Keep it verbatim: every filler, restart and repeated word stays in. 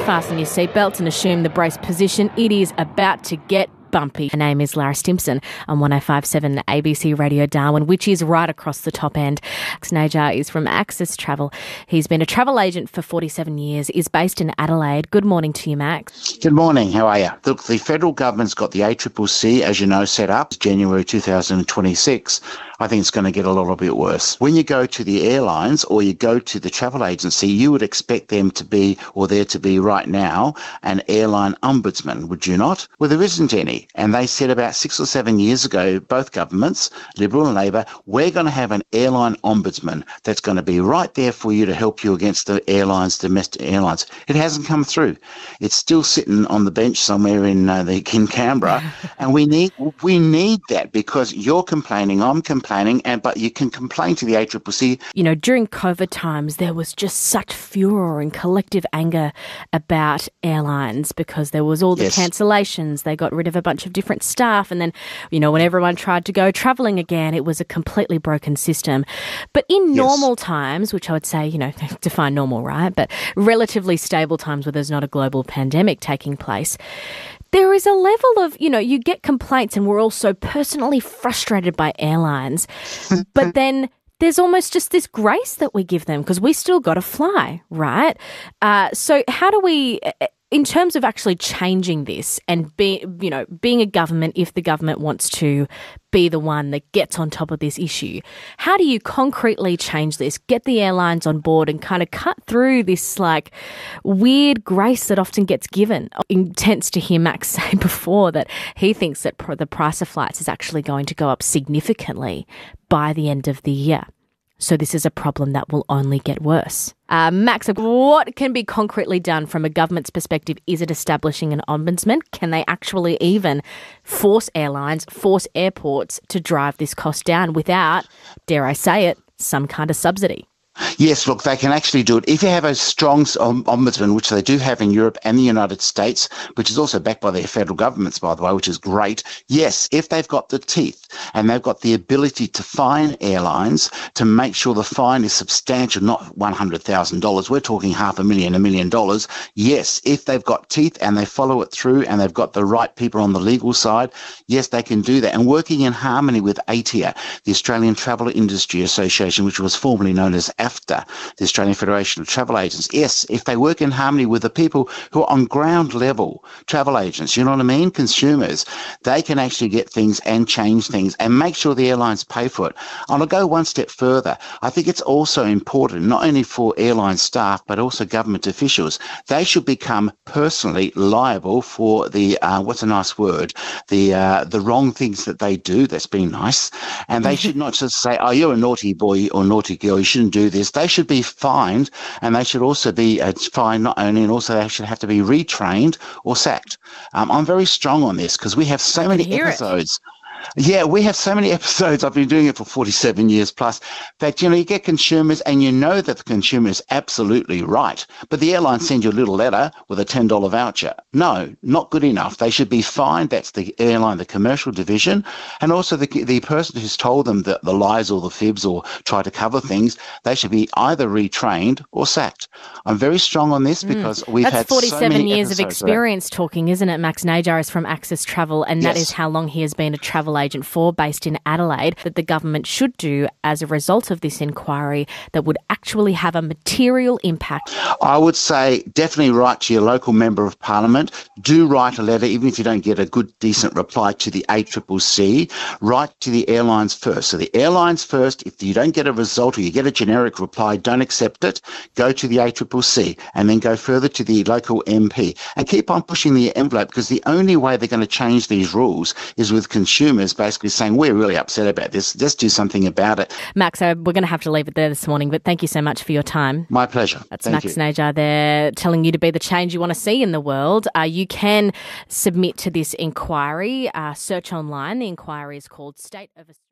fasten your seatbelts and assume the brace position. It is about to get bumpy. My name is Lara Stimson on one oh five point seven A B C Radio Darwin, which is right across the top end. Max Najar is from Access Travel. He's been a travel agent for forty-seven years, is based in Adelaide. Good morning to you, Max. Good morning. How are you? Look, the federal government's got the A C C C, as you know, set up January two thousand twenty-six. I think it's going to get a little bit worse. When you go to the airlines or you go to the travel agency, you would expect them to be, or there to be right now, an airline ombudsman, would you not? Well, there isn't any. And they said about six or seven years ago, both governments, Liberal and Labor, we're going to have an airline ombudsman that's going to be right there for you to help you against the airlines, domestic airlines. It hasn't come through. It's still sitting on the bench somewhere in uh, the in Canberra, and we need we need that because you're complaining, I'm complaining. And but you can complain to the A C C C. You know, during COVID times, there was just such furor and collective anger about airlines because there was all the yes. cancellations. They got rid of a bunch of different staff. And then, you know, when everyone tried to go travelling again, it was a completely broken system. But in normal yes. times, which I would say, you know, define normal, right? But relatively stable times where there's not a global pandemic taking place, there is a level of, you know, you get complaints and we're all so personally frustrated by airlines, but then there's almost just this grace that we give them because we still got to fly, right? Uh, so how do we, in terms of actually changing this and be, you know, being a government, if the government wants to be the one that gets on top of this issue, how do you concretely change this, get the airlines on board and kind of cut through this like weird grace that often gets given? Intense to hear Max say before that he thinks that the price of flights is actually going to go up significantly by the end of the year. So this is a problem that will only get worse. Uh, Max, what can be concretely done from a government's perspective? Is it establishing an ombudsman? Can they actually even force airlines, force airports to drive this cost down without, dare I say it, some kind of subsidy? Yes, look, they can actually do it. If you have a strong ombudsman, which they do have in Europe and the United States, which is also backed by their federal governments, by the way, which is great. Yes, if they've got the teeth and they've got the ability to fine airlines to make sure the fine is substantial, not one hundred thousand dollars. We're talking half a million, a million dollars. Yes, if they've got teeth and they follow it through and they've got the right people on the legal side, yes, they can do that. And working in harmony with A T I A, the Australian Travel Industry Association, which was formerly known as AFTA, the Australian Federation of Travel Agents. Yes, if they work in harmony with the people who are on ground level, travel agents, you know what I mean, consumers, they can actually get things and change things and make sure the airlines pay for it. And I'll go one step further. I think it's also important, not only for airline staff, but also government officials. They should become personally liable for the, uh, what's a nice word, the uh, the wrong things that they do. That's been nice. And they should not just say, oh, you're a naughty boy or naughty girl, you shouldn't do this. They should be fined, and they should also be uh, fined not only, and also they should have to be retrained or sacked. Um, I'm very strong on this because we have so many episodes. It. Yeah, we have so many episodes. I've been doing it for forty-seven years plus that, you know, you get consumers and you know that the consumer is absolutely right. But the airline sends you a little letter with a ten dollars voucher. No, not good enough. They should be fined. That's the airline, the commercial division. And also the the person who's told them the, the lies or the fibs or try to cover things, they should be either retrained or sacked. I'm very strong on this because mm. we've That's had forty-seven so many years of experience talking, isn't it? Max Najar is from Access Travel, and that yes. is how long he has been a travel agent for, based in Adelaide, that the government should do as a result of this inquiry that would actually have a material impact? I would say definitely write to your local member of parliament. Do write a letter, even if you don't get a good, decent reply to the A C C C. Write to the airlines first. So the airlines first, if you don't get a result or you get a generic reply, don't accept it. Go to the A C C C and then go further to the local M P and keep on pushing the envelope, because the only way they're going to change these rules is with consumers basically saying, we're really upset about this, let's do something about it. Max, uh, we're going to have to leave it there this morning, but thank you so much for your time. My pleasure. That's Thank Max you. Najar there telling you to be the change you want to see in the world. Uh, you can submit to this inquiry. Uh, search online. The inquiry is called State of Australia.